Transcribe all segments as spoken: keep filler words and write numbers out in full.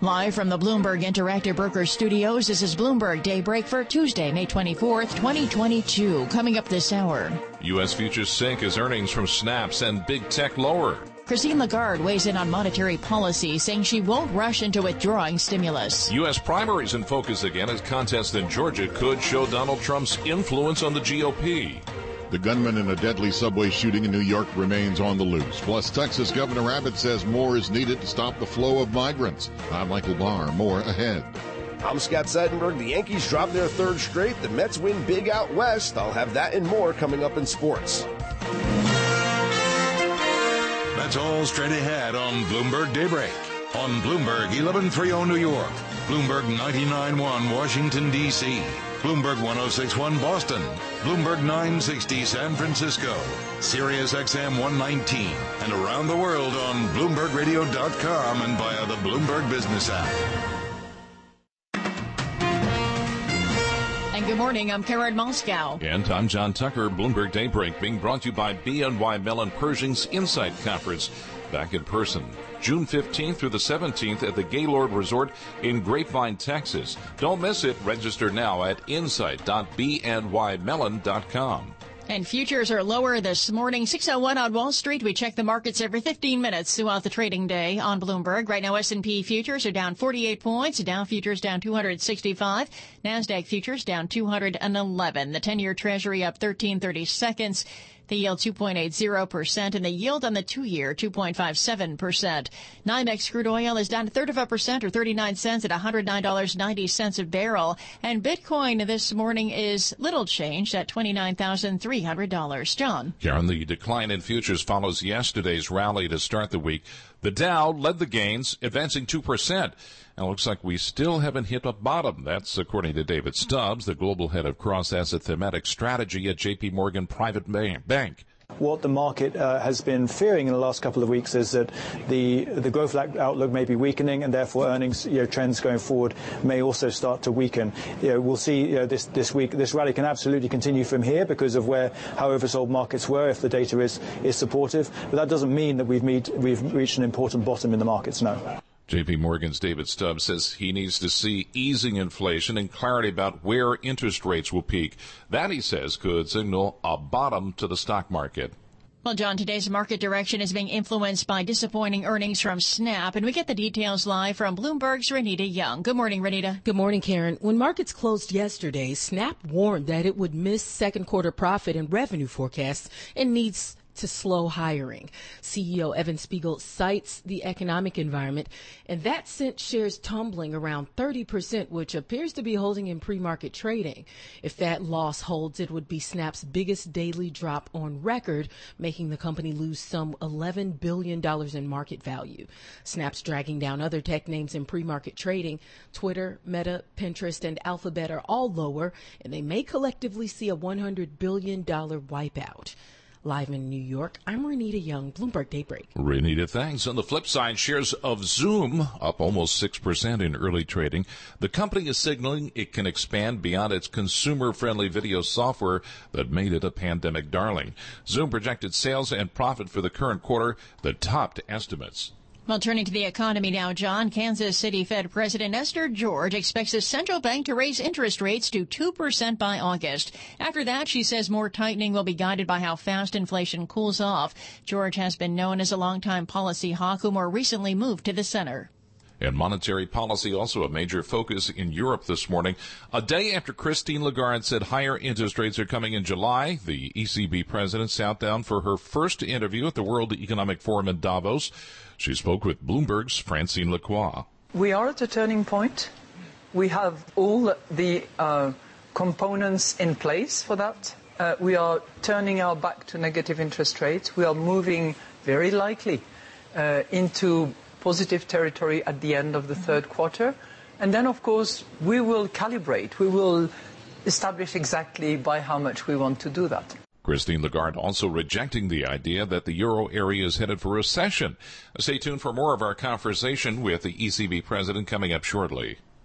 Live from the Bloomberg Interactive Brokers Studios, this is Bloomberg Daybreak for Tuesday, May twenty-fourth, twenty twenty-two. Coming up this hour. U S futures sink as earnings from snaps and big tech lower. Christine Lagarde weighs in on monetary policy, saying she won't rush into withdrawing stimulus. U S primaries in focus again as contest in Georgia could show Donald Trump's influence on the G O P. The gunman in a deadly subway shooting in New York remains on the loose. Plus, Texas Governor Abbott says more is needed to stop the flow of migrants. I'm Michael Barr. More ahead. I'm Scott Seidenberg. The Yankees drop their third straight. The Mets win big out west. I'll have that and more coming up in sports. That's all straight ahead on Bloomberg Daybreak. On Bloomberg eleven thirty New York, Bloomberg ninety-nine point one Washington, D C, Bloomberg one oh six point one Boston, Bloomberg nine sixty San Francisco, Sirius X M one nineteen, and around the world on Bloomberg Radio dot com and via the Bloomberg Business app. And good morning, I'm Karen Moscow. And I'm John Tucker. Bloomberg Daybreak being brought to you by B N Y Mellon Pershing's Insight Conference. Back in person, June fifteenth through the seventeenth at the Gaylord Resort in Grapevine, Texas. Don't miss it. Register now at insight dot b n y mellon dot com. And futures are lower this morning. six oh one on Wall Street. We check the markets every fifteen minutes throughout the trading day on Bloomberg. Right now, S and P futures are down forty-eight points. Dow futures down two hundred sixty-five. NASDAQ futures down two hundred eleven. The ten-year Treasury up thirteen thirty seconds. The yield two point eight zero percent, and the yield on the two-year two point five seven percent. NYMEX crude oil is down a third of a percent or thirty-nine cents at one hundred nine dollars and ninety cents a barrel. And Bitcoin this morning is little changed at twenty-nine thousand three hundred dollars. John. Karen, the decline in futures follows yesterday's rally to start the week. The Dow led the gains, advancing two percent. And it looks like we still haven't hit a bottom. That's according to David Stubbs, the global head of cross-asset thematic strategy at J P Morgan Private Bank. What the market uh, has been fearing in the last couple of weeks is that the the growth outlook may be weakening, and therefore earnings you know, trends going forward may also start to weaken. You know, we'll see you know, this this week. This rally can absolutely continue from here because of where how oversold markets were if the data is is supportive. But that doesn't mean that we've meet, we've reached an important bottom in the markets. No. J P Morgan's David Stubbs says he needs to see easing inflation and clarity about where interest rates will peak. That, he says, could signal a bottom to the stock market. Well, John, today's market direction is being influenced by disappointing earnings from Snap, and we get the details live from Bloomberg's Renita Young. Good morning, Renita. Good morning, Karen. When markets closed yesterday, Snap warned that it would miss second quarter profit and revenue forecasts and needs to slow hiring. C E O Evan Spiegel cites the economic environment, and that sent shares tumbling around thirty percent, which appears to be holding in pre-market trading. If that loss holds, it would be Snap's biggest daily drop on record, making the company lose some eleven billion dollars in market value. Snap's dragging down other tech names in pre-market trading. Twitter, Meta, Pinterest, and Alphabet are all lower, and they may collectively see a one hundred billion dollars wipeout. Live in New York, I'm Renita Young, Bloomberg Daybreak. Renita, thanks. On the flip side, shares of Zoom up almost six percent in early trading. The company is signaling it can expand beyond its consumer-friendly video software that made it a pandemic darling. Zoom projected sales and profit for the current quarter that topped estimates. Well, turning to the economy now, John, Kansas City Fed President Esther George expects the central bank to raise interest rates to two percent by August. After that, she says more tightening will be guided by how fast inflation cools off. George has been known as a longtime policy hawk who more recently moved to the center. And monetary policy also a major focus in Europe this morning. A day after Christine Lagarde said higher interest rates are coming in July, the E C B president sat down for her first interview at the World Economic Forum in Davos. She spoke with Bloomberg's Francine Lacroix. We are at a turning point. We have all the uh, components in place for that. Uh, we are turning our back to negative interest rates. We are moving very likely uh, into positive territory at the end of the third quarter. And then, of course, we will calibrate. We will establish exactly by how much we want to do that. Christine Lagarde also rejecting the idea that the euro area is headed for recession. Stay tuned for more of our conversation with the E C B president coming up shortly.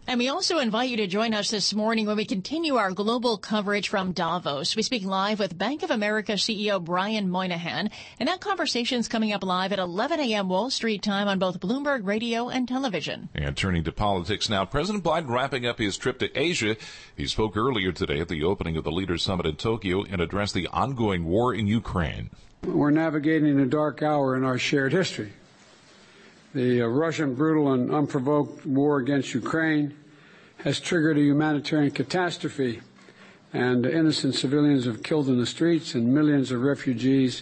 And we also invite you to join us this morning when we continue our global coverage from Davos. We speak live with Bank of America C E O Brian Moynihan, and that conversation is coming up live at eleven a.m. Wall Street time on both Bloomberg Radio and television. And turning to politics now, President Biden wrapping up his trip to Asia. He spoke earlier today at the opening of the Leaders Summit in Tokyo and addressed the ongoing war in Ukraine. We're navigating a dark hour in our shared history. The uh, Russian brutal and unprovoked war against Ukraine has triggered a humanitarian catastrophe, and innocent civilians have killed in the streets, and millions of refugees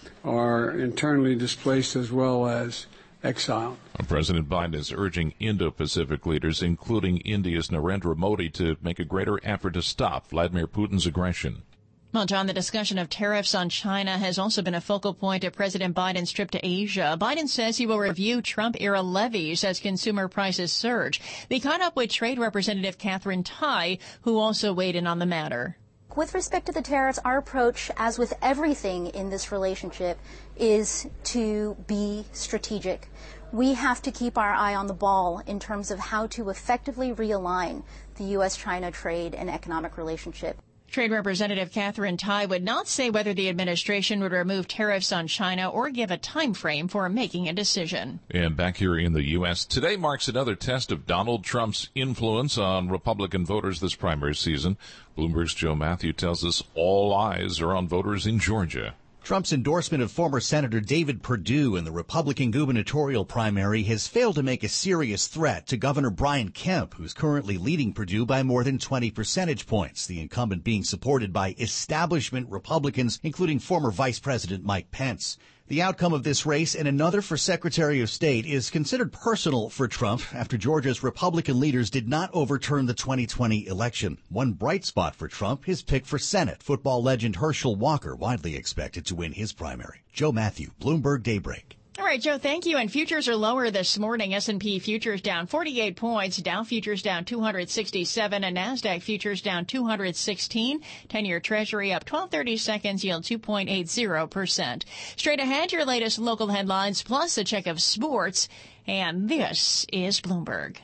are internally displaced as well as exiled. President Biden is urging Indo-Pacific leaders, including India's Narendra Modi, to make a greater effort to stop Vladimir Putin's aggression. Well, John, the discussion of tariffs on China has also been a focal point of President Biden's trip to Asia. Biden says he will review Trump-era levies as consumer prices surge. They caught up with Trade Representative Katherine Tai, who also weighed in on the matter. With respect to the tariffs, our approach, as with everything in this relationship, is to be strategic. We have to keep our eye on the ball in terms of how to effectively realign the U S China trade and economic relationship. Trade Representative Katherine Tai would not say whether the administration would remove tariffs on China or give a time frame for making a decision. And back here in the U S, today marks another test of Donald Trump's influence on Republican voters this primary season. Bloomberg's Joe Matthew tells us all eyes are on voters in Georgia. Trump's endorsement of former Senator David Perdue in the Republican gubernatorial primary has failed to make a serious threat to Governor Brian Kemp, who's currently leading Perdue by more than twenty percentage points, the incumbent being supported by establishment Republicans, including former Vice President Mike Pence. The outcome of this race and another for Secretary of State is considered personal for Trump after Georgia's Republican leaders did not overturn the twenty twenty election. One bright spot for Trump, his pick for Senate. Football legend Herschel Walker widely expected to win his primary. Joe Matthew, Bloomberg Daybreak. All right, Joe, thank you. And futures are lower this morning. S and P futures down forty-eight points. Dow futures down two hundred sixty-seven. And NASDAQ futures down two hundred sixteen. ten-year Treasury up twelve thirty seconds, yield two point eight zero percent. Straight ahead, your latest local headlines, plus a check of sports. And this is Bloomberg.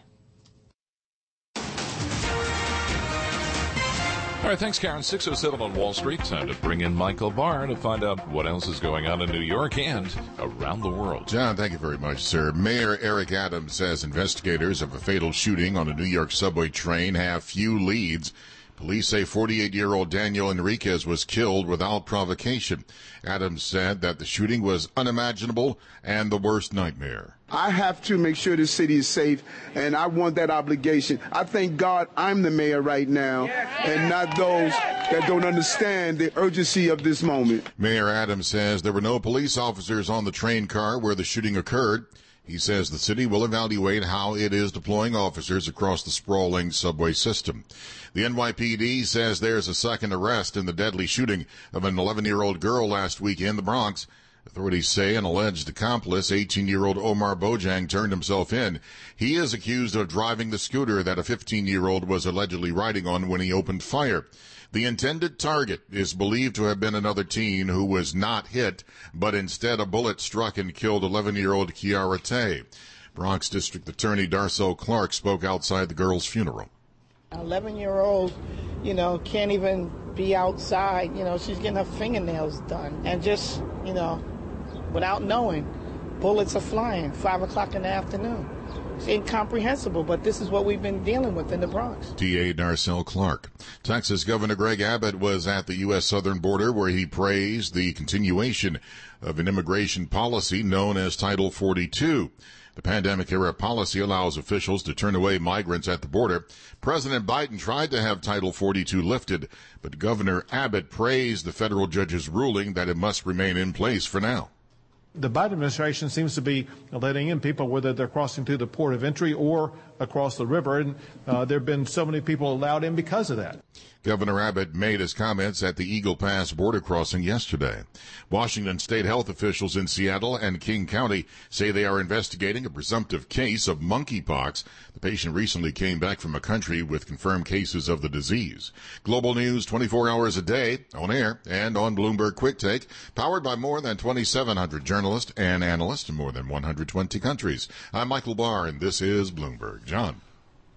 All right, thanks, Karen. six oh seven on Wall Street. Time to bring in Michael Barr to find out what else is going on in New York and around the world. John, thank you very much, sir. Mayor Eric Adams says investigators of a fatal shooting on a New York subway train have few leads. Police say forty-eight-year-old Daniel Enriquez was killed without provocation. Adams said that the shooting was unimaginable and the worst nightmare. I have to make sure the city is safe, and I want that obligation. I thank God I'm the mayor right now, and not those that don't understand the urgency of this moment. Mayor Adams says there were no police officers on the train car where the shooting occurred. He says the city will evaluate how it is deploying officers across the sprawling subway system. The N Y P D says there's a second arrest in the deadly shooting of an eleven-year-old girl last week in the Bronx. Authorities say an alleged accomplice, eighteen-year-old Omar Bojang, turned himself in. He is accused of driving the scooter that a fifteen-year-old was allegedly riding on when he opened fire. The intended target is believed to have been another teen who was not hit, but instead a bullet struck and killed eleven-year-old Kiara Tay. Bronx District Attorney Darcel Clark spoke outside the girl's funeral. eleven-year-old, you know, can't even be outside. You know, she's getting her fingernails done. And just, you know, without knowing, bullets are flying, five o'clock in the afternoon. It's incomprehensible, but this is what we've been dealing with in the Bronx. T A Darcel Clark. Texas Governor Greg Abbott was at the U S southern border where he praised the continuation of an immigration policy known as Title forty-two. The pandemic-era policy allows officials to turn away migrants at the border. President Biden tried to have Title forty-two lifted, but Governor Abbott praised the federal judge's ruling that it must remain in place for now. The Biden administration seems to be letting in people, whether they're crossing through the port of entry or across the river, and uh, there have been so many people allowed in because of that. Governor Abbott made his comments at the Eagle Pass border crossing yesterday. Washington state health officials in Seattle and King County say they are investigating a presumptive case of monkeypox. The patient recently came back from a country with confirmed cases of the disease. Global news twenty-four hours a day, on air and on Bloomberg Quick Take, powered by more than twenty-seven hundred journalists and analysts in more than one hundred twenty countries. I'm Michael Barr, and this is Bloomberg. John.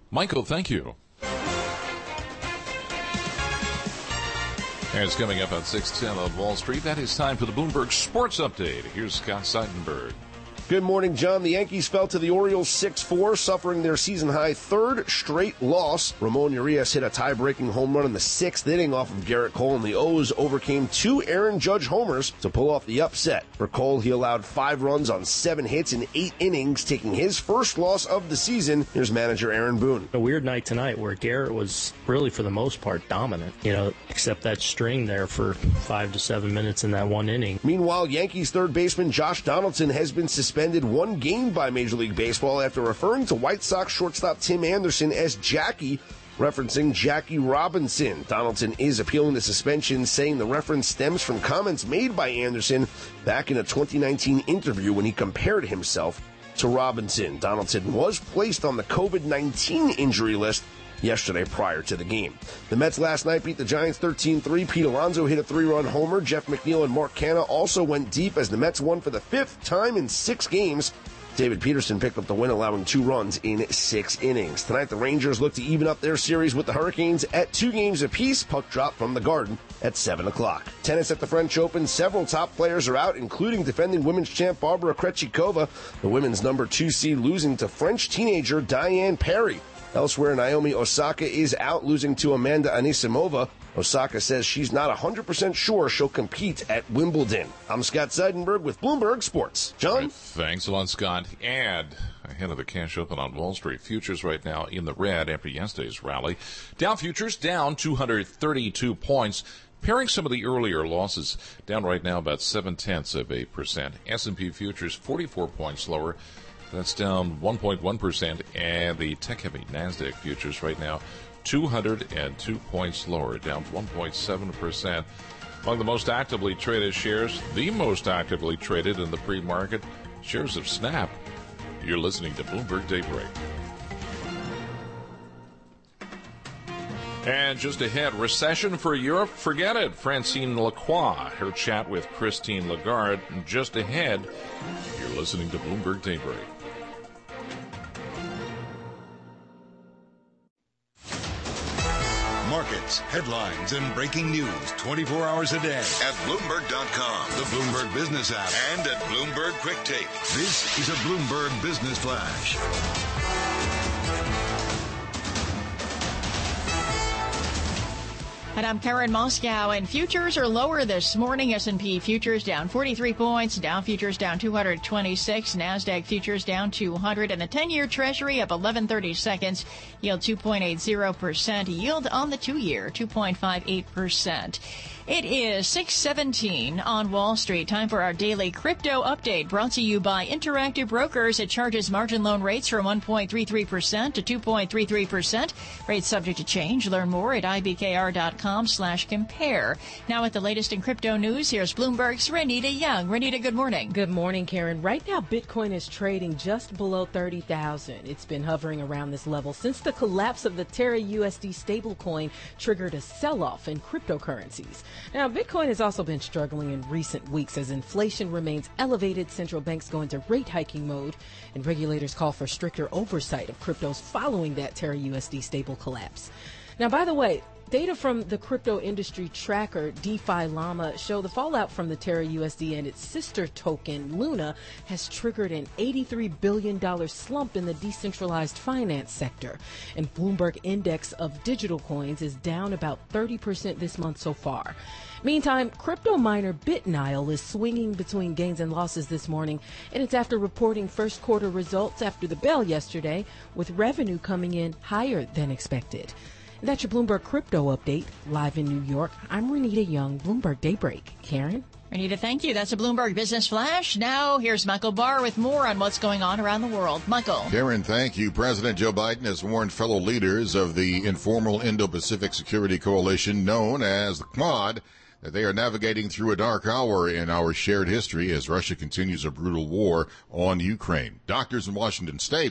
Michael, thank you. And it's coming up on six ten on Wall Street. That is time for the Bloomberg Sports Update. Here's Scott Seidenberg. Good morning, John. The Yankees fell to the Orioles six four, suffering their season-high third straight loss. Ramon Urias hit a tie-breaking home run in the sixth inning off of Garrett Cole, and the O's overcame two Aaron Judge homers to pull off the upset. For Cole, he allowed five runs on seven hits in eight innings, taking his first loss of the season. Here's manager Aaron Boone. A weird night tonight where Garrett was really, for the most part, dominant, you know, except that string there for five to seven minutes in that one inning. Meanwhile, Yankees third baseman Josh Donaldson has been suspended one game by Major League Baseball after referring to White Sox shortstop Tim Anderson as Jackie, referencing Jackie Robinson. Donaldson is appealing the suspension, saying the reference stems from comments made by Anderson back in a twenty nineteen interview when he compared himself to Robinson. Donaldson was placed on the COVID nineteen injury list yesterday prior to the game. The Mets last night beat the Giants thirteen three. Pete Alonso hit a three-run homer. Jeff McNeil and Mark Canha also went deep as the Mets won for the fifth time in six games. David Peterson picked up the win, allowing two runs in six innings. Tonight, the Rangers look to even up their series with the Hurricanes at two games apiece. Puck drop from the Garden at seven o'clock. Tennis at the French Open. Several top players are out, including defending women's champ Barbara Krejcikova, the women's number two seed, losing to French teenager Diane Parry. Elsewhere, Naomi Osaka is out, losing to Amanda Anisimova. Osaka says she's not one hundred percent sure she'll compete at Wimbledon. I'm Scott Seidenberg with Bloomberg Sports. John? Right, thanks a lot, Scott. And ahead of the cash open on Wall Street, futures right now in the red after yesterday's rally. Dow futures down two hundred thirty-two points. Pairing some of the earlier losses, down right now about seven-tenths of a percent. S and P futures forty-four points lower. That's down one point one percent, and the tech-heavy NASDAQ futures right now two hundred two points lower, down one point seven percent. Among the most actively traded shares, the most actively traded in the pre-market, shares of Snap. You're listening to Bloomberg Daybreak. And just ahead, recession for Europe? Forget it. Francine Lacroix, her chat with Christine Lagarde. Just ahead, you're listening to Bloomberg Daybreak. Markets, headlines, and breaking news twenty-four hours a day at Bloomberg dot com, the Bloomberg Business app, and at Bloomberg Quick Take. This is a Bloomberg Business Flash. And I'm Karen Moscow, and futures are lower this morning. S and P futures down forty-three points, Dow futures down two hundred twenty-six, NASDAQ futures down two hundred, and the ten-year Treasury up eleven thirty seconds, yield two point eight zero percent, yield on the two-year two point five eight percent. It is six seventeen on Wall Street. Time for our daily crypto update, brought to you by Interactive Brokers. It charges margin loan rates from one point three three percent to two point three three percent. Rates subject to change. Learn more at I B K R dot com slash compare. Now with the latest in crypto news, here's Bloomberg's Renita Young. Renita, good morning. Good morning, Karen. Right now, Bitcoin is trading just below thirty thousand. It's been hovering around this level since the collapse of the Terra U S D stablecoin triggered a sell-off in cryptocurrencies. Now, Bitcoin has also been struggling in recent weeks as inflation remains elevated, central banks go into rate hiking mode, and regulators call for stricter oversight of cryptos following that Terra U S D stable collapse. Now, by the way, data from the crypto industry tracker DeFi Llama show the fallout from the Terra U S D and its sister token Luna has triggered an eighty-three billion dollars slump in the decentralized finance sector. And Bloomberg index of digital coins is down about thirty percent this month so far. Meantime, crypto miner BitNile is swinging between gains and losses this morning, and it's after reporting first quarter results after the bell yesterday, with revenue coming in higher than expected. And that's your Bloomberg Crypto Update, live in New York. I'm Renita Young, Bloomberg Daybreak. Karen? Renita, thank you. That's a Bloomberg Business Flash. Now, here's Michael Barr with more on what's going on around the world. Michael. Karen, thank you. President Joe Biden has warned fellow leaders of the informal Indo-Pacific Security Coalition, known as the Quad, that they are navigating through a dark hour in our shared history as Russia continues a brutal war on Ukraine. Doctors in Washington State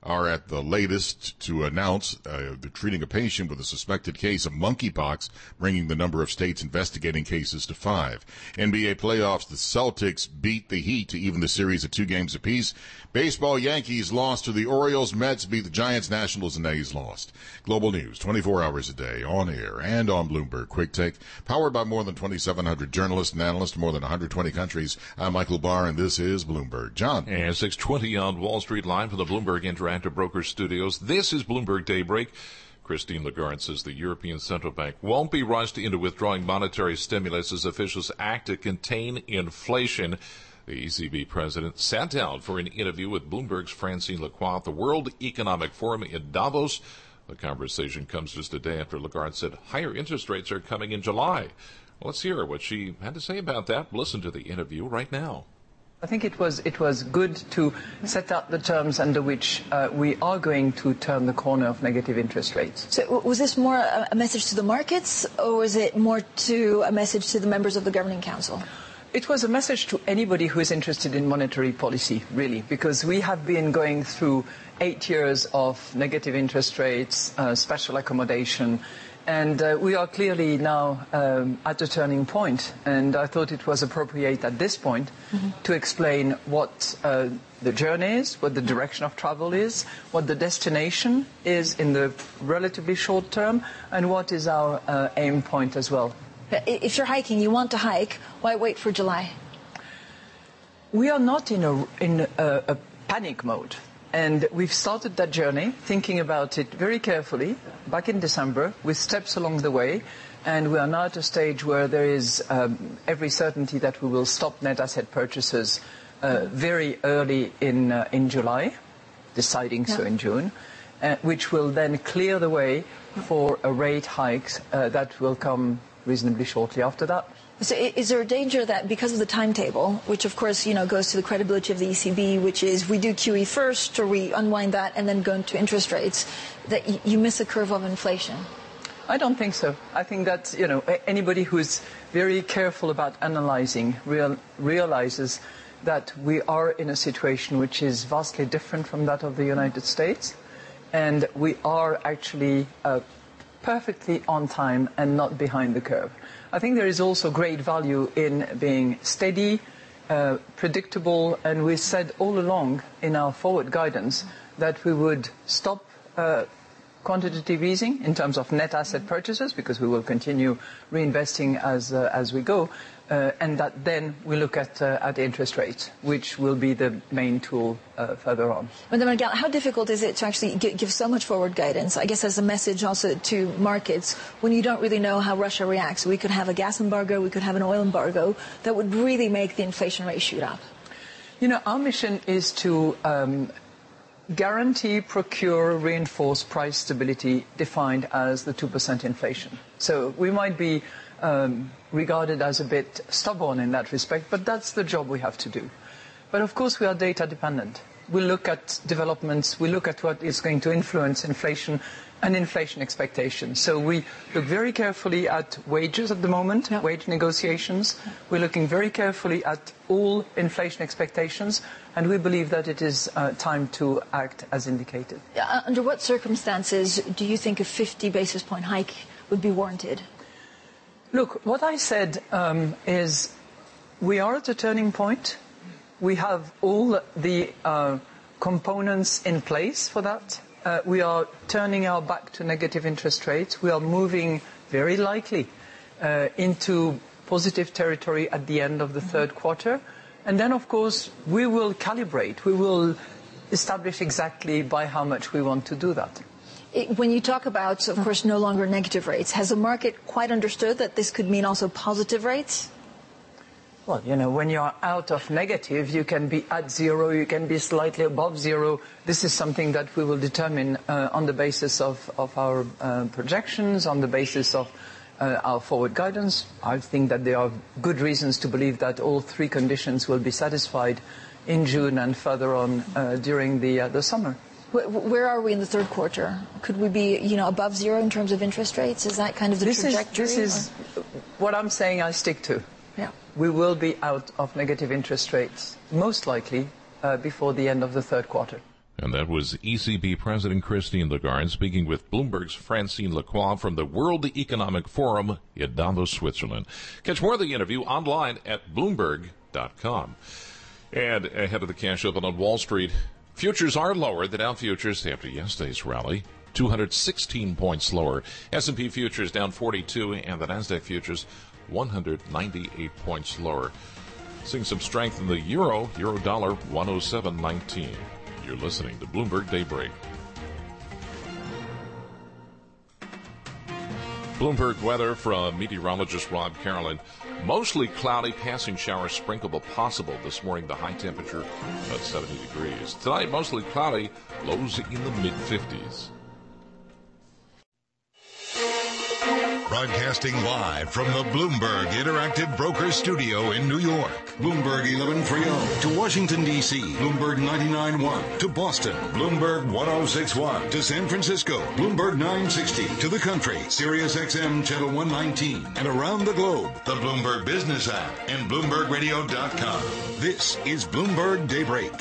are at the latest to announce uh, they're treating a patient with a suspected case of monkeypox, bringing the number of states investigating cases to five. N B A playoffs, the Celtics beat the Heat to even the series at two games apiece. Baseball, Yankees lost to the Orioles. Mets beat the Giants. Nationals and A's lost. Global news, twenty-four hours a day, on air and on Bloomberg Quick Take, powered by more than twenty-seven hundred journalists and analysts in more than one hundred twenty countries. I'm Michael Barr, and this is Bloomberg. John. And six twenty on Wall Street, live from the Bloomberg Interactive Brokers Studios. This is Bloomberg Daybreak. Christine Lagarde says the European Central Bank won't be rushed into withdrawing monetary stimulus as officials act to contain inflation. The E C B president sat down for an interview with Bloomberg's Francine Lacroix at the World Economic Forum in Davos. The conversation comes just a day after Lagarde said higher interest rates are coming in July. Well, let's hear what she had to say about that. Listen to the interview right now. I think it was it was good to set out the terms under which uh, we are going to turn the corner of negative interest rates. So was this more a, a message to the markets, or was it more to a message to the members of the Governing Council? It was a message to anybody who is interested in monetary policy, really, because we have been going through eight years of negative interest rates, uh, special accommodation, and uh, we are clearly now um, at a turning point. And I thought it was appropriate at this point mm-hmm. to explain what uh, the journey is, what the direction of travel is, what the destination is in the relatively short term, and what is our uh, aim point as well. If you're hiking, you want to hike, why wait for July? We are not in a, in a, a panic mode. And we've started that journey, thinking about it very carefully, back in December, with steps along the way. And we are now at a stage where there is um, every certainty that we will stop net asset purchases uh, very early in, uh, in July, deciding yeah. so in June, uh, which will then clear the way for a rate hike uh, that will come reasonably shortly after that. So is there a danger that because of the timetable, which of course, you know, goes to the credibility of the E C B, which is we do Q E first or we unwind that and then go into interest rates, that y- you miss a curve of inflation? I don't think so. I think that, you know, anybody who's very careful about analyzing real, realizes that we are in a situation which is vastly different from that of the United States, and we are actually uh, perfectly on time and not behind the curve. I think there is also great value in being steady, uh, predictable, and we said all along in our forward guidance that we would stop uh, quantitative easing in terms of net asset purchases, because we will continue reinvesting as uh, as we go, uh, and that then we look at uh, at interest rates, which will be the main tool uh, further on. Madame Lagarde, how difficult is it to actually give so much forward guidance? I guess as a message also to markets, when you don't really know how Russia reacts. We could have a gas embargo, we could have an oil embargo that would really make the inflation rate shoot up. You know, our mission is to um, guarantee, procure, reinforce price stability defined as the two percent inflation. So we might be um, regarded as a bit stubborn in that respect, but that's the job we have to do. But of course we are data dependent. We look at developments, we look at what is going to influence inflation and inflation expectations. So we look very carefully at wages at the moment, yeah. wage negotiations. We're looking very carefully at all inflation expectations, and we believe that it is uh, time to act as indicated. Uh, under what circumstances do you think a fifty basis point hike would be warranted? Look, what I said um, is we are at a turning point. We have all the uh, components in place for that. Uh, we are turning our back to negative interest rates. We are moving very likely uh, into positive territory at the end of the third quarter. And then, of course, we will calibrate. We will establish exactly by how much we want to do that. It, when you talk about, of course, no longer negative rates, has the market quite understood that this could mean also positive rates? Well, you know, when you're out of negative, you can be at zero, you can be slightly above zero. This is something that we will determine uh, on the basis of, of our uh, projections, on the basis of uh, our forward guidance. I think that there are good reasons to believe that all three conditions will be satisfied in June and further on uh, during the, uh, the summer. Where are we in the third quarter? Could we be, you know, above zero in terms of interest rates? Is that kind of the this trajectory? Is, this is what I'm saying I stick to. Yeah. We will be out of negative interest rates, most likely, uh, before the end of the third quarter. And that was E C B President Christine Lagarde speaking with Bloomberg's Francine Lacroix from the World Economic Forum in Davos, Switzerland. Catch more of the interview online at Bloomberg dot com. And ahead of the cash open on Wall Street, futures are lower. The Dow futures after yesterday's rally, two hundred sixteen points lower. S and P futures down forty-two, and the Nasdaq futures one hundred ninety-eight points lower. Seeing some strength in the euro, euro dollar one oh seven nineteen. You're listening to Bloomberg Daybreak. Bloomberg weather from meteorologist Rob Carolyn. Mostly cloudy, passing showers sprinkleable possible this morning. The high temperature at seventy degrees. Tonight, mostly cloudy, lows in the mid fifties. Broadcasting live from the Bloomberg Interactive Brokers Studio in New York. Bloomberg eleven thirty to Washington, D C Bloomberg ninety-nine point one to Boston. Bloomberg one oh six point one to San Francisco. Bloomberg nine sixty to the country. Sirius X M Channel one nineteen. And around the globe, the Bloomberg Business app and Bloomberg Radio dot com. This is Bloomberg Daybreak.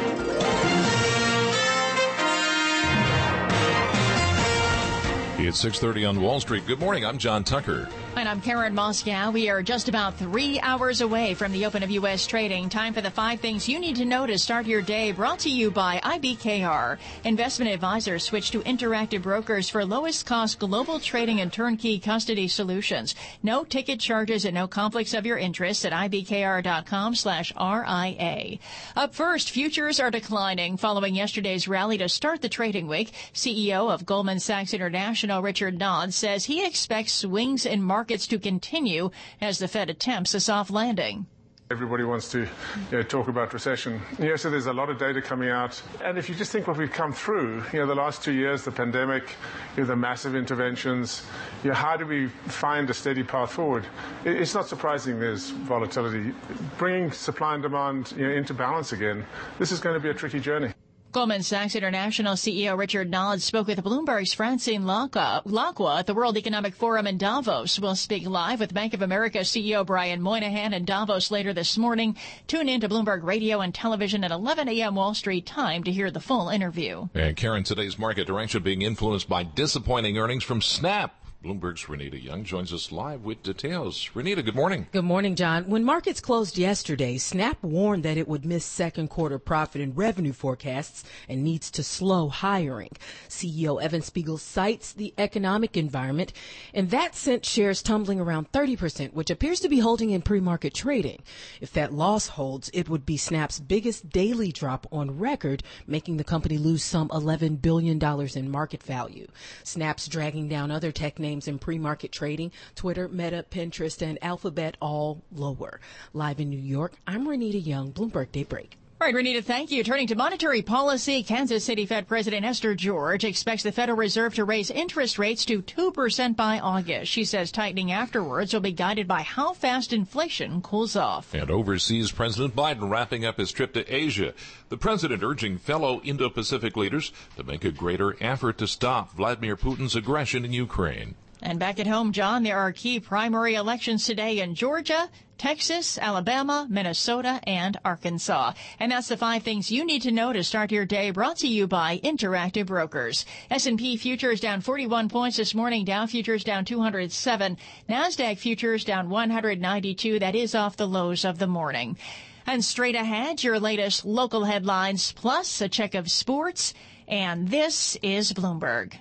It's six thirty on Wall Street. Good morning. I'm John Tucker. And I'm Karen Moscow. We are just about three hours away from the open of U S trading. Time for the five things you need to know to start your day. Brought to you by I B K R. Investment advisors switch to Interactive Brokers for lowest cost global trading and turnkey custody solutions. No ticket charges and no conflicts of your interest at I B K R dot com slash R I A. Up first, futures are declining following yesterday's rally to start the trading week. C E O of Goldman Sachs International, Richard Dodd, says he expects swings in markets to continue as the Fed attempts a soft landing. Everybody wants to you know, talk about recession. Yeah, so there's a lot of data coming out. And if you just think what we've come through, you know, the last two years, the pandemic, you know, the massive interventions, you know, how do we find a steady path forward? It's not surprising there's volatility. Bringing supply and demand you know, into balance again, this is going to be a tricky journey. Goldman Sachs International C E O Richard Dodd spoke with Bloomberg's Francine Lacroix at the World Economic Forum in Davos. We'll speak live with Bank of America C E O Brian Moynihan in Davos later this morning. Tune in to Bloomberg Radio and Television at eleven a.m. Wall Street time to hear the full interview. And Karen, today's market direction being influenced by disappointing earnings from Snap. Bloomberg's Renita Young joins us live with details. Renita, good morning. Good morning, John. When markets closed yesterday, Snap warned that it would miss second quarter profit and revenue forecasts and needs to slow hiring. C E O Evan Spiegel cites the economic environment, and that sent shares tumbling around thirty percent, which appears to be holding in pre-market trading. If that loss holds, it would be Snap's biggest daily drop on record, making the company lose some eleven billion dollars in market value. Snap's dragging down other tech names in pre-market trading. Twitter, Meta, Pinterest, and Alphabet all lower. Live in New York, I'm Renita Young, Bloomberg Daybreak. All right, Renita, thank you. Turning to monetary policy, Kansas City Fed President Esther George expects the Federal Reserve to raise interest rates to two percent by August. She says tightening afterwards will be guided by how fast inflation cools off. And overseas, President Biden wrapping up his trip to Asia. The president urging fellow Indo-Pacific leaders to make a greater effort to stop Vladimir Putin's aggression in Ukraine. And back at home, John, there are key primary elections today in Georgia, Texas, Alabama, Minnesota, and Arkansas. And that's the five things you need to know to start your day, brought to you by Interactive Brokers. S and P futures down forty-one points this morning. Dow futures down two hundred seven. NASDAQ futures down one hundred ninety-two. That is off the lows of the morning. And straight ahead, your latest local headlines, plus a check of sports. And this is Bloomberg.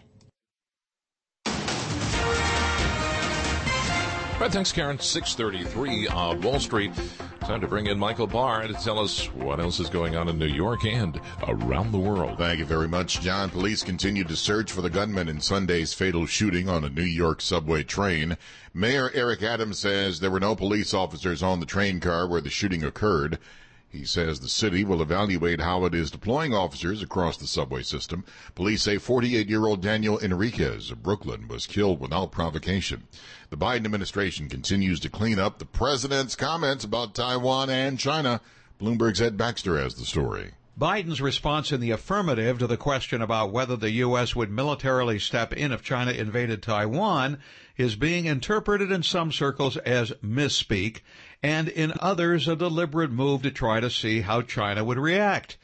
All right, thanks, Karen. six thirty-three on Wall Street. Time to bring in Michael Barr to tell us what else is going on in New York and around the world. Thank you very much, John. Police continue to search for the gunman in Sunday's fatal shooting on a New York subway train. Mayor Eric Adams says there were no police officers on the train car where the shooting occurred. He says the city will evaluate how it is deploying officers across the subway system. Police say forty-eight-year-old Daniel Enriquez of Brooklyn was killed without provocation. The Biden administration continues to clean up the president's comments about Taiwan and China. Bloomberg's Ed Baxter has the story. Biden's response in the affirmative to the question about whether the U S would militarily step in if China invaded Taiwan is being interpreted in some circles as misspeak, and in others a deliberate move to try to see how China would react.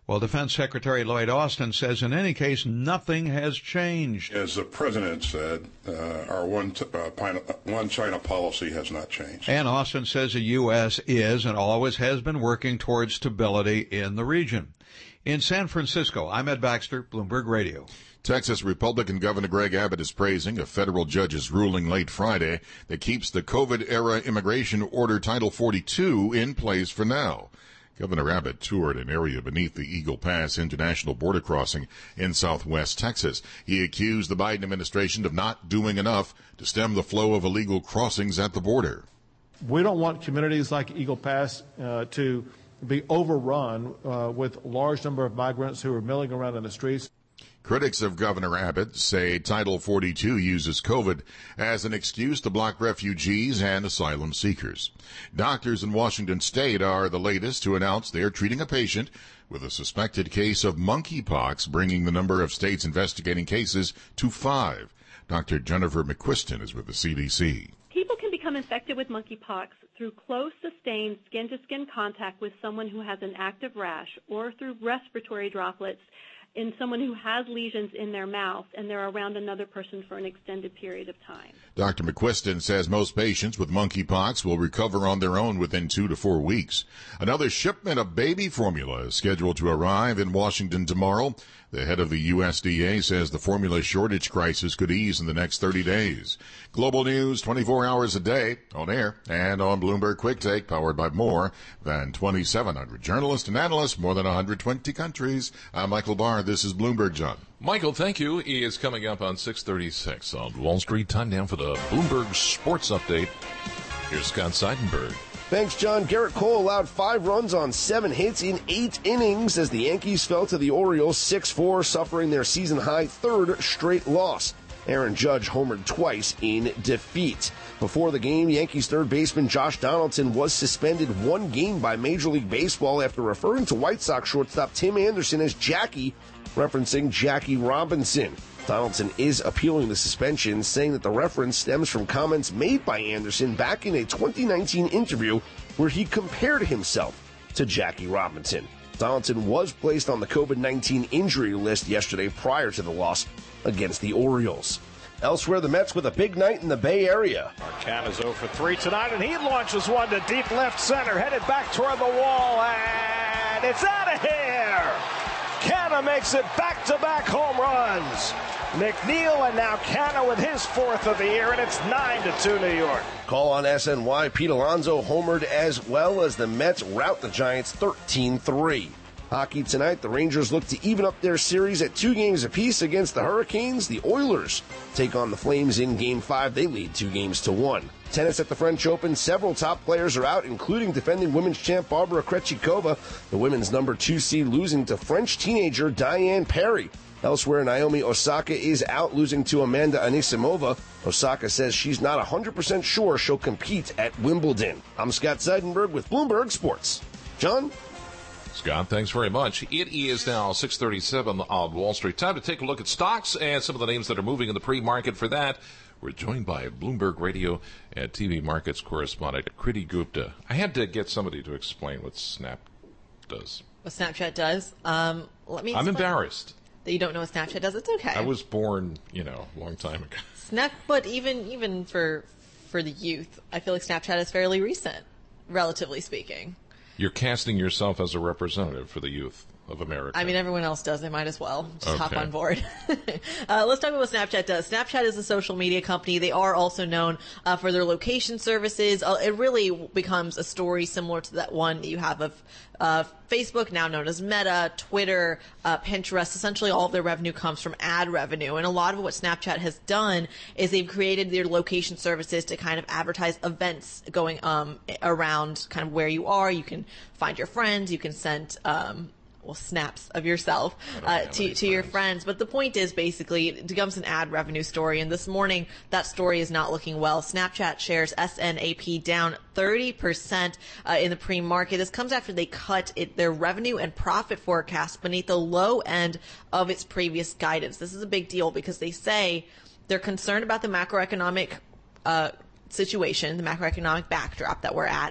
Well, Defense Secretary Lloyd Austin says in any case, nothing has changed. As the President said, uh, our one, t- uh, China, one China policy has not changed. And Austin says the U S is and always has been working towards stability in the region. In San Francisco, I'm Ed Baxter, Bloomberg Radio. Texas Republican Governor Greg Abbott is praising a federal judge's ruling late Friday that keeps the COVID-era immigration order Title forty-two in place for now. Governor Abbott toured an area beneath the Eagle Pass International Border Crossing in southwest Texas. He accused the Biden administration of not doing enough to stem the flow of illegal crossings at the border. We don't want communities like Eagle Pass uh, to be overrun uh, with a large number of migrants who are milling around in the streets. Critics of Governor Abbott say Title forty-two uses COVID as an excuse to block refugees and asylum seekers. Doctors in Washington state are the latest to announce they're treating a patient with a suspected case of monkeypox, bringing the number of states investigating cases to five. Doctor Jennifer McQuiston is with the C D C. People can become infected with monkeypox through close, sustained skin-to-skin contact with someone who has an active rash or through respiratory droplets in someone who has lesions in their mouth and they're around another person for an extended period of time. Doctor McQuiston says most patients with monkeypox will recover on their own within two to four weeks. Another shipment of baby formula is scheduled to arrive in Washington tomorrow. The head of the U S D A says the formula shortage crisis could ease in the next thirty days. Global news twenty-four hours a day, on air and on Bloomberg Quick Take, powered by more than twenty-seven hundred journalists and analysts, more than one hundred twenty countries. I'm Michael Barr. This is Bloomberg, John. Michael, thank you. He is coming up on six thirty-six on Wall Street. Time now for the Bloomberg Sports Update. Here's Scott Seidenberg. Thanks, John. Garrett Cole allowed five runs on seven hits in eight innings as the Yankees fell to the Orioles six four, suffering their season-high third straight loss. Aaron Judge homered twice in defeat. Before the game, Yankees third baseman Josh Donaldson was suspended one game by Major League Baseball after referring to White Sox shortstop Tim Anderson as Jackie, referencing Jackie Robinson. Donaldson is appealing the suspension, saying that the reference stems from comments made by Anderson back in a twenty nineteen interview where he compared himself to Jackie Robinson. Donaldson was placed on the COVID nineteen injury list yesterday prior to the loss against the Orioles. Elsewhere, the Mets with a big night in the Bay Area. Marquette is oh for three tonight, and he launches one to deep left center, headed back toward the wall, and it's out of here! Canna makes it back-to-back home runs. McNeil and now Canna with his fourth of the year, and it's nine to two New York. Call on S N Y. Pete Alonso homered as well as the Mets rout the Giants thirteen three. Hockey tonight, the Rangers look to even up their series at two games apiece against the Hurricanes. The Oilers take on the Flames in Game five. They lead two games to one. Tennis at the French Open. Several top players are out, including defending women's champ Barbara Krejcikova, the women's number two seed, losing to French teenager Diane Parry. Elsewhere, Naomi Osaka is out, losing to Amanda Anisimova. Osaka says she's not one hundred percent sure she'll compete at Wimbledon. I'm Scott Seidenberg with Bloomberg Sports. John? Scott, thanks very much. It is now six thirty-seven on Wall Street. Time to take a look at stocks and some of the names that are moving in the pre-market. For that, we're joined by Bloomberg Radio and T V Markets correspondent Kriti Gupta. I had to get somebody to explain what Snap does. What Snapchat does? Um, let me. I'm embarrassed that you don't know what Snapchat does. It's okay. I was born, you know, a long time ago. Snap, but even even for for the youth, I feel like Snapchat is fairly recent, relatively speaking. You're casting yourself as a representative for the youth of America. I mean, everyone else does. They might as well just okay. hop on board. uh, let's talk about what Snapchat does. Snapchat is a social media company. They are also known uh, for their location services. Uh, it really becomes a story similar to that one that you have of uh, Facebook, now known as Meta, Twitter, uh, Pinterest. Essentially, all of their revenue comes from ad revenue. And a lot of what Snapchat has done is they've created their location services to kind of advertise events going um, around kind of where you are. You can find your friends. You can send um, well, snaps of yourself uh, to, to your friends. But the point is basically it becomes an ad revenue story. And this morning, that story is not looking well. Snapchat shares S N A P down thirty percent uh, in the pre-market. This comes after they cut it, their revenue and profit forecast beneath the low end of its previous guidance. This is a big deal because they say they're concerned about the macroeconomic uh situation, the macroeconomic backdrop that we're at. And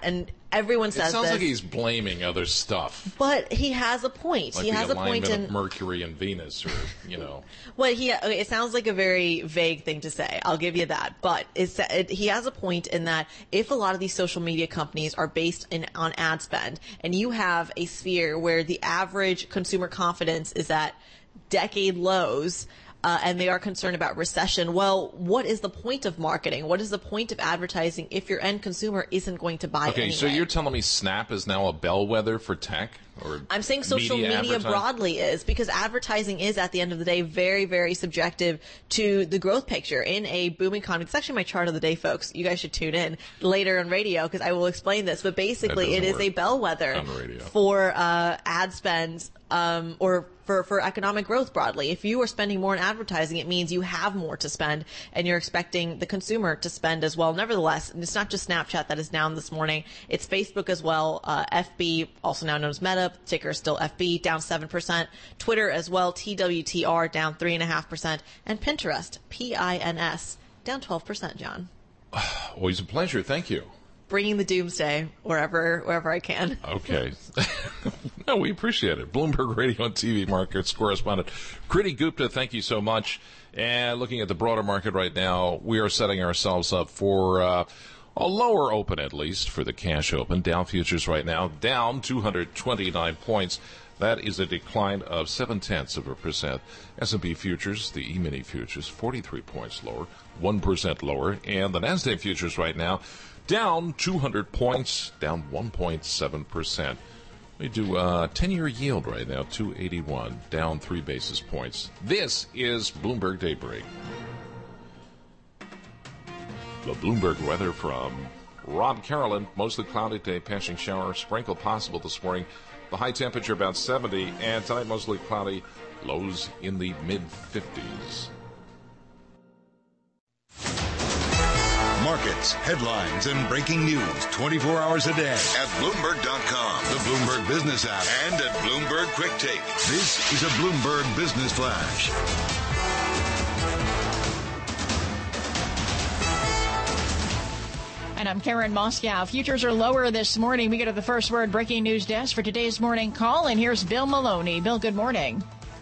Everyone It says sounds this. like he's blaming other stuff. But he has a point. Like he the has a point alignment in of Mercury and Venus, or, you know. Well, he okay, it sounds like a very vague thing to say. I'll give you that. But it's, it, he has a point in that if a lot of these social media companies are based in, on ad spend, and you have a sphere where the average consumer confidence is at decade lows, Uh, and they are concerned about recession. Well, what is the point of marketing? What is the point of advertising if your end consumer isn't going to buy Okay, anyway? so you're telling me Snap is now a bellwether for tech? Or I'm saying social media, media broadly is, because advertising is, at the end of the day, very, very subjective to the growth picture in a booming economy. It's actually my chart of the day, folks. You guys should tune in later on radio because I will explain this. But basically, it is a bellwether for uh, ad spend um, or for, for economic growth broadly. If you are spending more on advertising, it means you have more to spend, and you're expecting the consumer to spend as well. Nevertheless, it's not just Snapchat that is down this morning. It's Facebook as well. Uh, F B, also now known as Meta, ticker is still F B, down seven percent. Twitter as well, T W T R, down three point five percent. And Pinterest, P I N S, down twelve percent, John. Always a pleasure. Thank you. Bringing the doomsday wherever wherever I can. Okay. No, we appreciate it. Bloomberg Radio and T V markets correspondent Kriti Gupta, thank you so much. And looking at the broader market right now, we are setting ourselves up for uh, a lower open, at least, for the cash open. Dow futures right now down two hundred twenty-nine points. That is a decline of seven-tenths of a percent. S and P futures, the E-mini futures, forty-three points lower, one percent lower. And the NASDAQ futures right now down two hundred points, down one point seven percent. We do uh, ten-year yield right now, two eighty-one, down three basis points. This is Bloomberg Daybreak. The Bloomberg weather from Rob Carolyn. Mostly cloudy today, passing shower, sprinkle possible this morning. The high temperature about seventy, and tonight mostly cloudy, lows in the mid-fifties. Markets, headlines, and breaking news twenty-four hours a day at Bloomberg dot com, the Bloomberg Business app, and at Bloomberg Quick Take. This is a Bloomberg Business Flash. And I'm Karen Moscow. Futures are lower this morning. We go to the First Word breaking news desk for today's morning call, and here's Bill Maloney. Bill, good morning.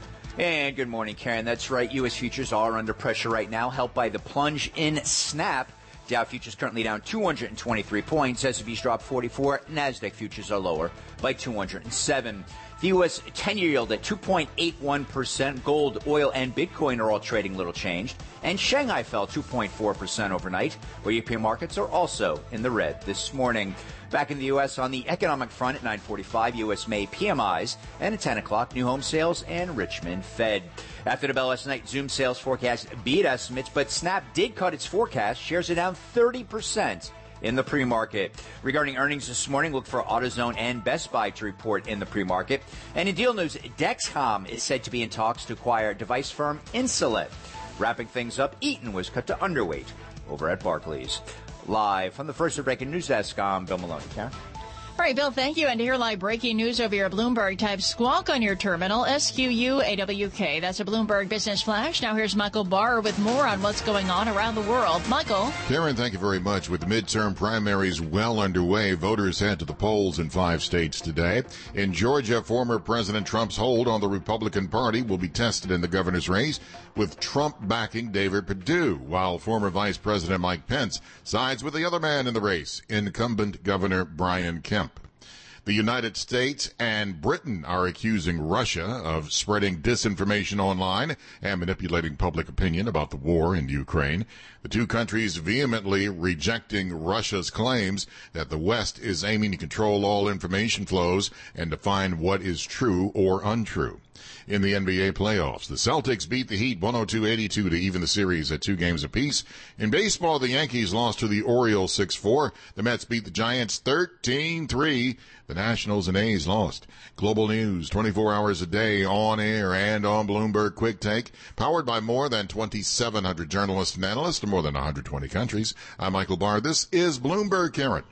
And good morning, Karen. That's right. U S futures are under pressure right now, helped by the plunge in Snap. Dow futures currently down two hundred twenty-three points. S and P's dropped forty-four. NASDAQ futures are lower by two hundred seven. The U S ten-year yield at two point eight one percent. Gold, oil, and Bitcoin are all trading little changed. And Shanghai fell two point four percent overnight, where European markets are also in the red this morning. Back in the U S on the economic front at nine forty-five, U S May P M Is, and at ten o'clock, new home sales and Richmond Fed. After the bell last night, Zoom sales forecast beat estimates, but Snap did cut its forecast. Shares are down thirty percent in the pre-market. Regarding earnings this morning, look for AutoZone and Best Buy to report in the pre-market. And in deal news, Dexcom is said to be in talks to acquire device firm Insulet. Wrapping things up, Eaton was cut to underweight over at Barclays. Live from the First Breaking News Desk, I'm Bill Maloney. Karen? All right, Bill, thank you. And to hear live breaking news over your Bloomberg, type squawk on your terminal, S Q U A W K. That's a Bloomberg Business Flash. Now here's Michael Barr with more on what's going on around the world. Michael. Karen, thank you very much. With the midterm primaries well underway, voters head to the polls in five states today. In Georgia, former President Trump's hold on the Republican Party will be tested in the governor's race, with Trump backing David Perdue, while former Vice President Mike Pence sides with the other man in the race, incumbent Governor Brian Kemp. The United States and Britain are accusing Russia of spreading disinformation online and manipulating public opinion about the war in Ukraine. The two countries vehemently rejecting Russia's claims that the West is aiming to control all information flows and define what is true or untrue. In the N B A playoffs, the Celtics beat the Heat one oh two eighty-two to even the series at two games apiece. In baseball, the Yankees lost to the Orioles six four. The Mets beat the Giants thirteen three. The Nationals and A's lost. Global news twenty-four hours a day on air and on Bloomberg Quick Take, powered by more than twenty-seven hundred journalists and analysts in more than one hundred twenty countries. I'm Michael Barr. This is Bloomberg, Karen.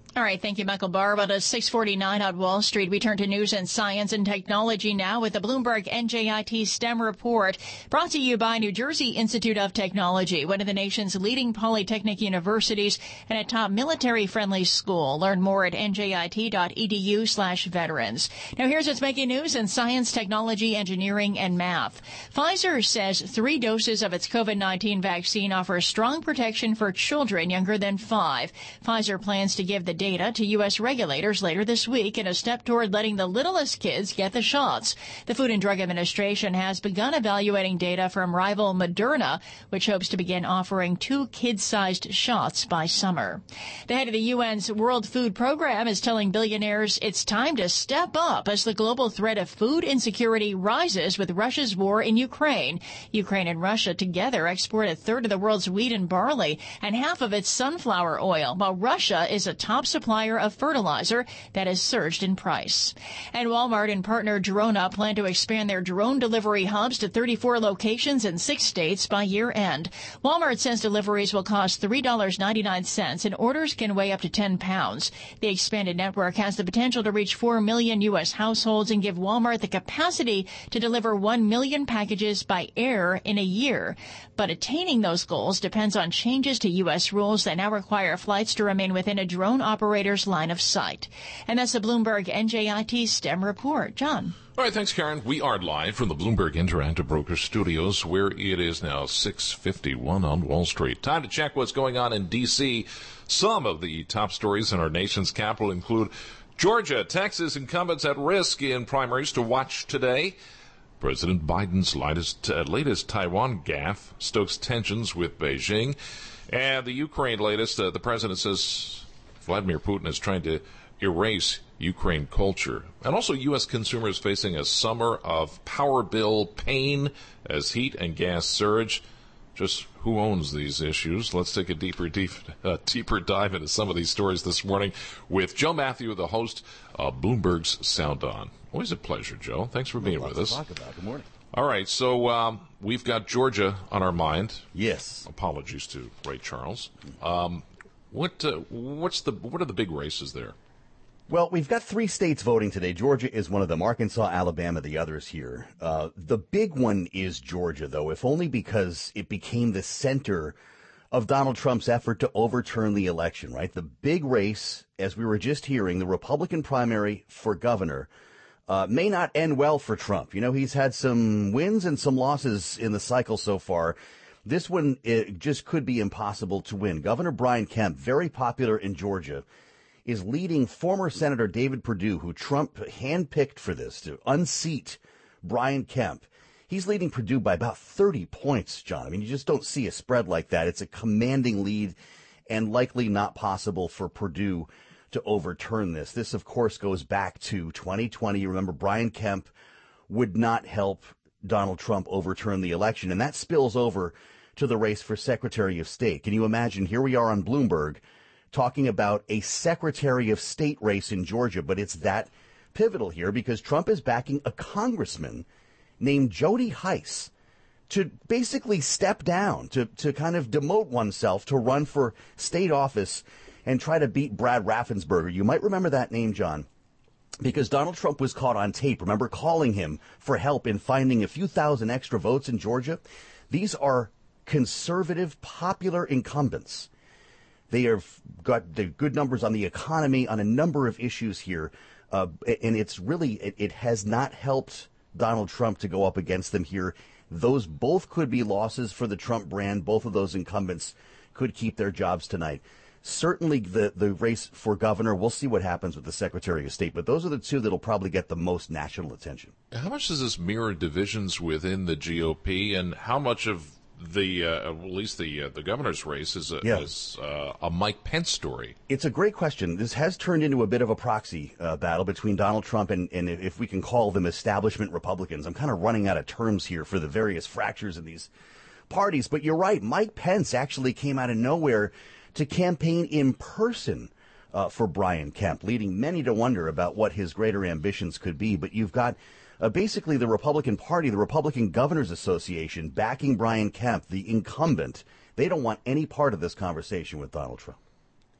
All right, thank you, Michael Barr. About a six forty-nine on Wall Street. We turn to news and science and technology now with the Bloomberg N J I T STEM report, brought to you by New Jersey Institute of Technology, one of the nation's leading polytechnic universities and a top military-friendly school. Learn more at N J I T dot E D U slash veterans. Now here's what's making news in science, technology, engineering, and math. Pfizer says three doses of its COVID nineteen vaccine offer strong protection for children younger than five. Pfizer plans to give the data to U S regulators later this week in a step toward letting the littlest kids get the shots. The Food and Drug Administration has begun evaluating data from rival Moderna, which hopes to begin offering two kid-sized shots by summer. The head of the U N's World Food Program is telling billionaires it's time to step up as the global threat of food insecurity rises with Russia's war in Ukraine. Ukraine and Russia together export a third of the world's wheat and barley and half of its sunflower oil, while Russia is a top supplier of fertilizer that has surged in price. And Walmart and partner Drona plan to expand their drone delivery hubs to thirty-four locations in six states by year end. Walmart says deliveries will cost three dollars and ninety-nine cents and orders can weigh up to ten pounds. The expanded network has the potential to reach four million U S households and give Walmart the capacity to deliver one million packages by air in a year. But attaining those goals depends on changes to U S rules that now require flights to remain within a drone operator's line of sight. And that's the Bloomberg N J I T STEM report. John. All right, thanks, Karen. We are live from the Bloomberg Interactive Brokers Studios, where it is now six fifty-one on Wall Street. Time to check what's going on in D C. Some of the top stories in our nation's capital include Georgia, Texas incumbents at risk in primaries to watch today. President Biden's latest, uh, latest Taiwan gaffe stokes tensions with Beijing. And the Ukraine latest, uh, the president says Vladimir Putin is trying to erase Ukraine culture. And also U S consumers facing a summer of power bill pain as heat and gas surge. Just who owns these issues? Let's take a deeper, deep, uh, deeper dive into some of these stories this morning with Joe Matthew, the host of Bloomberg's Sound On. Always a pleasure, Joe. Thanks for being Lots with us. To talk about. Good morning. All right, so um, we've got Georgia on our mind. Yes. Apologies to Ray Charles. Um, what uh, what's the what are the big races there? Well, we've got three states voting today. Georgia is one of them. Arkansas, Alabama, the others here. Uh, the big one is Georgia, though, if only because it became the center of Donald Trump's effort to overturn the election, right? The big race, as we were just hearing, the Republican primary for governor, uh, may not end well for Trump. You know, he's had some wins and some losses in the cycle so far. This one, it just could be impossible to win. Governor Brian Kemp, very popular in Georgia, is leading former Senator David Perdue, who Trump handpicked for this, to unseat Brian Kemp. He's leading Perdue by about thirty points, John. I mean, you just don't see a spread like that. It's a commanding lead and likely not possible for Perdue to overturn this. This, of course, goes back to twenty twenty. You remember Brian Kemp would not help Donald Trump overturn the election, and that spills over to the race for Secretary of State. Can you imagine? Here we are on Bloomberg talking about a Secretary of State race in Georgia, but it's that pivotal here because Trump is backing a congressman named Jody Hice to basically step down, to, to kind of demote oneself to run for state office and try to beat Brad Raffensperger. You might remember that name, John, because Donald Trump was caught on tape. Remember calling him for help in finding a few thousand extra votes in Georgia? These are conservative, popular incumbents. They have got the good numbers on the economy, on a number of issues here, uh, and it's really, it, it has not helped Donald Trump to go up against them here. Those both could be losses for the Trump brand. Both of those incumbents could keep their jobs tonight. Certainly the, the race for governor, we'll see what happens with the Secretary of State, but those are the two that'll probably get the most national attention. How much does this mirror divisions within the G O P, and how much of the, uh, at least the uh, the governor's race is a, yeah. is, uh, a Mike Pence story? It's a great question. This has turned into a bit of a proxy uh, battle between Donald Trump and, and if we can call them establishment Republicans. I'm kind of running out of terms here for the various fractures in these parties, but you're right. Mike Pence actually came out of nowhere to campaign in person uh, for Brian Kemp, leading many to wonder about what his greater ambitions could be. But you've got Uh, basically, the Republican Party, the Republican Governors Association, backing Brian Kemp, the incumbent. They don't want any part of this conversation with Donald Trump.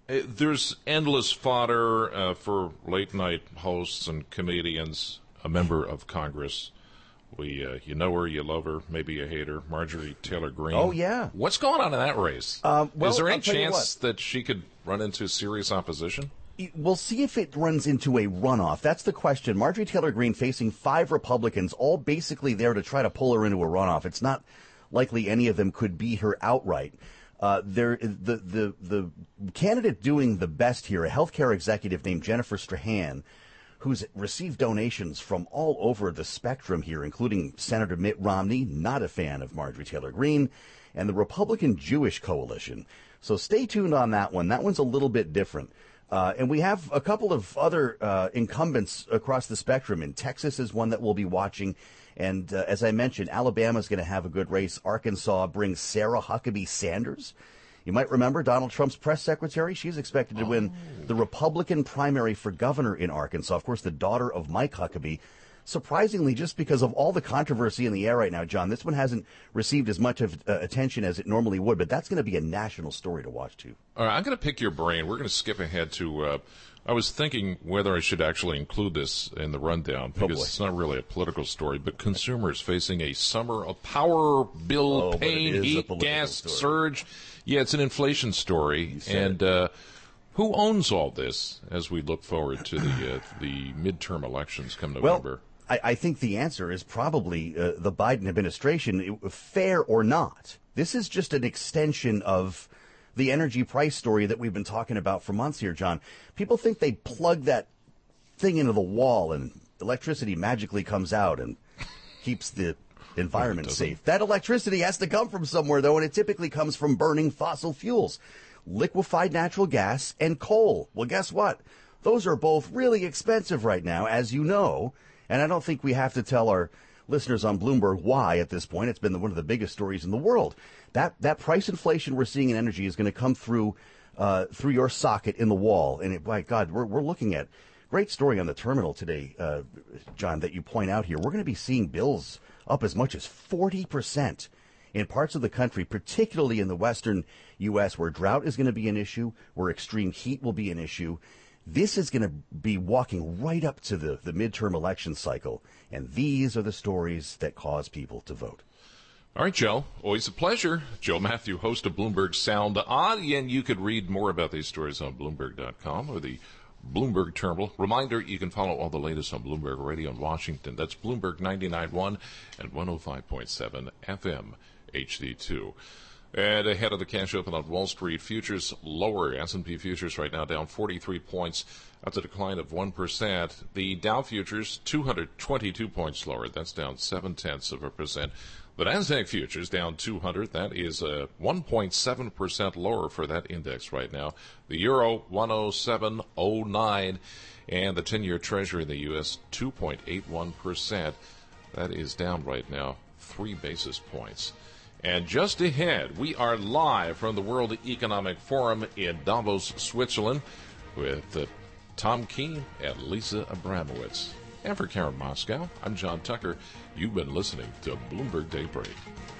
Uh, There's endless fodder uh, for late-night hosts and comedians. A member of Congress. We, uh, you know her, you love her, maybe you hate her. Marjorie Taylor Greene. Oh, yeah. What's going on in that race? Um, well, Is there any I'll tell you chance that she could run into serious opposition? We'll see if it runs into a runoff. That's the question. Marjorie Taylor Greene facing five Republicans, all basically there to try to pull her into a runoff. It's not likely any of them could beat her outright. Uh, there, the, the, the candidate doing the best here, a healthcare executive named Jennifer Strahan, who's received donations from all over the spectrum here, including Senator Mitt Romney, not a fan of Marjorie Taylor Greene, and the Republican Jewish Coalition. So stay tuned on that one. That one's a little bit different. Uh, and we have a couple of other uh, incumbents across the spectrum. In Texas is one that we'll be watching. And uh, as I mentioned, Alabama's going to have a good race. Arkansas brings Sarah Huckabee Sanders. You might remember Donald Trump's press secretary. She's expected to win the Republican primary for governor in Arkansas. Of course, the daughter of Mike Huckabee. Surprisingly, just because of all the controversy in the air right now, John, this one hasn't received as much of uh, attention as it normally would, but that's going to be a national story to watch, too. All right, I'm going to pick your brain. We're going to skip ahead to, uh, I was thinking whether I should actually include this in the rundown, because oh it's not really a political story, but consumers facing a summer of power bill Oh, but it pain, is a heat, political gas story. surge. Yeah, it's an inflation story. And uh, who owns all this as we look forward to the uh, the midterm elections come November? Well, I, I think the answer is probably uh, the Biden administration, fair or not. This is just an extension of the energy price story that we've been talking about for months here, John. People think they plug that thing into the wall and electricity magically comes out and keeps the environment safe. That electricity has to come from somewhere, though, and it typically comes from burning fossil fuels, liquefied natural gas and coal. Well, guess what? Those are both really expensive right now, as you know, and I don't think we have to tell our listeners on Bloomberg why at this point. It's been one of the biggest stories in the world. That that price inflation we're seeing in energy is going to come through uh, through your socket in the wall, and it, my God, we're we're looking at great story on the terminal today, uh, John, that you point out here. We're going to be seeing bills up as much as forty percent in parts of the country, particularly in the western U S, where drought is going to be an issue, where extreme heat will be an issue. This is going to be walking right up to the, the midterm election cycle, and these are the stories that cause people to vote. All right, Joe, always a pleasure. Joe Matthew, host of Bloomberg Sound On, and you could read more about these stories on Bloomberg dot com or the Bloomberg Terminal. Reminder, you can follow all the latest on Bloomberg Radio in Washington. That's Bloomberg ninety-nine point one and one oh five point seven F M H D two. And ahead of the cash open on Wall Street, futures lower. S and P futures right now down forty-three points. That's a decline of one percent. The Dow futures two hundred twenty-two points lower. That's down seven tenths of a percent. The Nasdaq futures down two hundred. That is a one point seven percent lower for that index right now. The euro one oh seven oh nine, and the ten-year Treasury in the U S two point eight one percent. That is down right now three basis points. And just ahead, we are live from the World Economic Forum in Davos, Switzerland, with uh, Tom Keene and Lisa Abramowitz. And for Karen Moscow, I'm John Tucker. You've been listening to Bloomberg Daybreak.